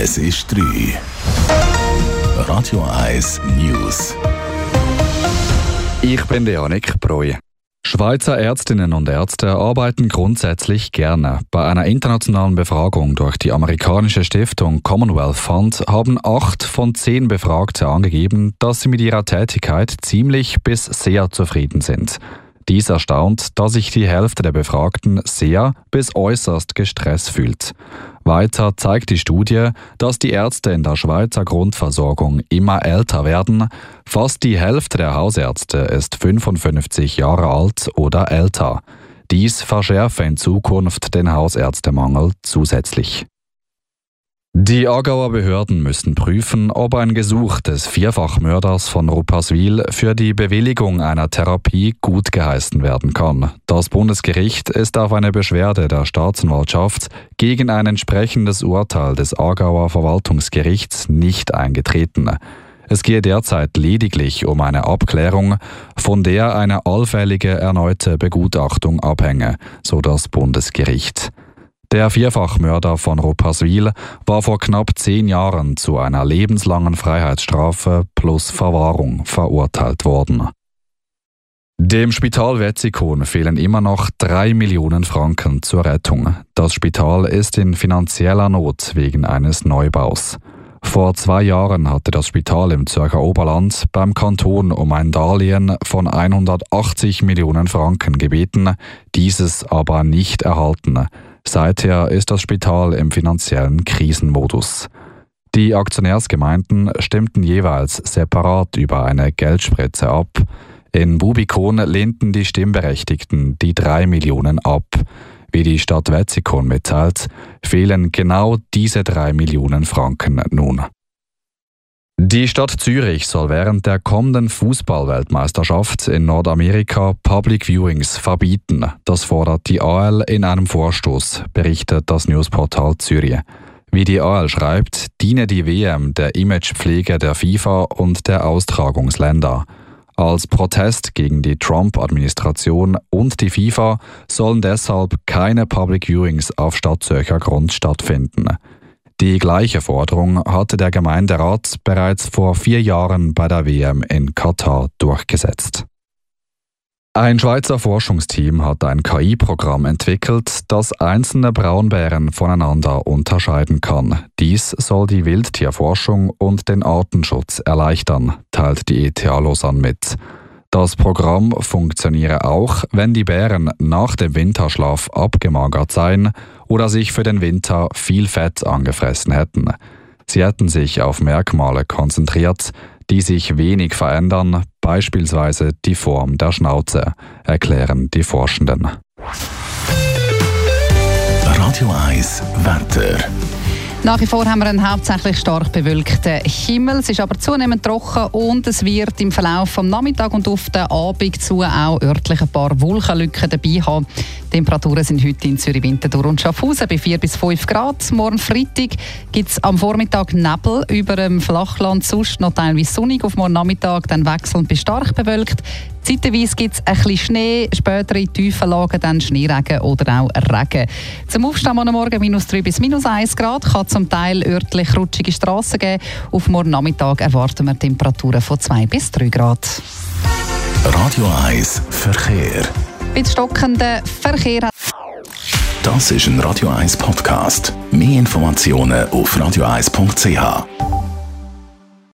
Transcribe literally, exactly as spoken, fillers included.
Es ist drei. Radio eins News. Ich bin Janik Breu. Schweizer Ärztinnen und Ärzte arbeiten grundsätzlich gerne. Bei einer internationalen Befragung durch die amerikanische Stiftung Commonwealth Fund haben acht von zehn Befragte angegeben, dass sie mit ihrer Tätigkeit ziemlich bis sehr zufrieden sind. Dies erstaunt, da sich die Hälfte der Befragten sehr bis äußerst gestresst fühlt. Weiter zeigt die Studie, dass die Ärzte in der Schweizer Grundversorgung immer älter werden. Fast die Hälfte der Hausärzte ist fünfundfünfzig Jahre alt oder älter. Dies verschärfe in Zukunft den Hausärztemangel zusätzlich. Die Aargauer Behörden müssen prüfen, ob ein Gesuch des Vierfachmörders von Rupperswil für die Bewilligung einer Therapie gut geheißen werden kann. Das Bundesgericht ist auf eine Beschwerde der Staatsanwaltschaft gegen ein entsprechendes Urteil des Aargauer Verwaltungsgerichts nicht eingetreten. Es gehe derzeit lediglich um eine Abklärung, von der eine allfällige erneute Begutachtung abhänge, so das Bundesgericht. Der Vierfachmörder von Rupperswil war vor knapp zehn Jahren zu einer lebenslangen Freiheitsstrafe plus Verwahrung verurteilt worden. Dem Spital Wetzikon fehlen immer noch drei Millionen Franken zur Rettung. Das Spital ist in finanzieller Not wegen eines Neubaus. Vor zwei Jahren hatte das Spital im Zürcher Oberland beim Kanton um ein Darlehen von hundertachtzig Millionen Franken gebeten, dieses aber nicht erhalten. Seither ist das Spital im finanziellen Krisenmodus. Die Aktionärsgemeinden stimmten jeweils separat über eine Geldspritze ab. In Bubikon lehnten die Stimmberechtigten die drei Millionen ab. Wie die Stadt Wetzikon mitteilt, fehlen genau diese drei Millionen Franken nun. Die Stadt Zürich soll während der kommenden Fußball-Weltmeisterschaft in Nordamerika Public Viewings verbieten. Das fordert die A L in einem Vorstoß, berichtet das Newsportal Zürich. Wie die A L schreibt, diene die W M der Imagepflege der FIFA und der Austragungsländer. Als Protest gegen die Trump-Administration und die FIFA sollen deshalb keine Public Viewings auf Stadtzürcher Grund stattfinden. Die gleiche Forderung hatte der Gemeinderat bereits vor vier Jahren bei der W M in Katar durchgesetzt. Ein Schweizer Forschungsteam hat ein K I-Programm entwickelt, das einzelne Braunbären voneinander unterscheiden kann. Dies soll die Wildtierforschung und den Artenschutz erleichtern, teilt die E T H Lausanne mit. Das Programm funktioniere auch, wenn die Bären nach dem Winterschlaf abgemagert seien oder sich für den Winter viel Fett angefressen hätten. Sie hätten sich auf Merkmale konzentriert, die sich wenig verändern, beispielsweise die Form der Schnauze, erklären die Forschenden. Radio eins Wetter. Nach wie vor haben wir einen hauptsächlich stark bewölkten Himmel. Es ist aber zunehmend trocken und es wird im Verlauf vom Nachmittag und auf den Abend zu auch örtlich ein paar Wolkenlücken dabei haben. Die Temperaturen sind heute in Zürich, Winterthur und Schaffhausen bei vier bis fünf Grad. Morgen Freitag gibt es am Vormittag Nebel über dem Flachland, sonst noch teilweise sonnig. Auf morgen Nachmittag dann wechselnd bis stark bewölkt. Zeitweise gibt es ein bisschen Schnee, später in tiefen Lagen dann Schneeregen oder auch Regen. Zum Aufstehen am Morgen minus drei bis minus eins Grad, kann zum Teil örtlich rutschige Strassen geben. Auf morgen Nachmittag erwarten wir Temperaturen von zwei bis drei Grad. Radio eins Verkehr. Mit stockendem Verkehr. Das ist ein Radio eins Podcast. Mehr Informationen auf radio eins punkt c h.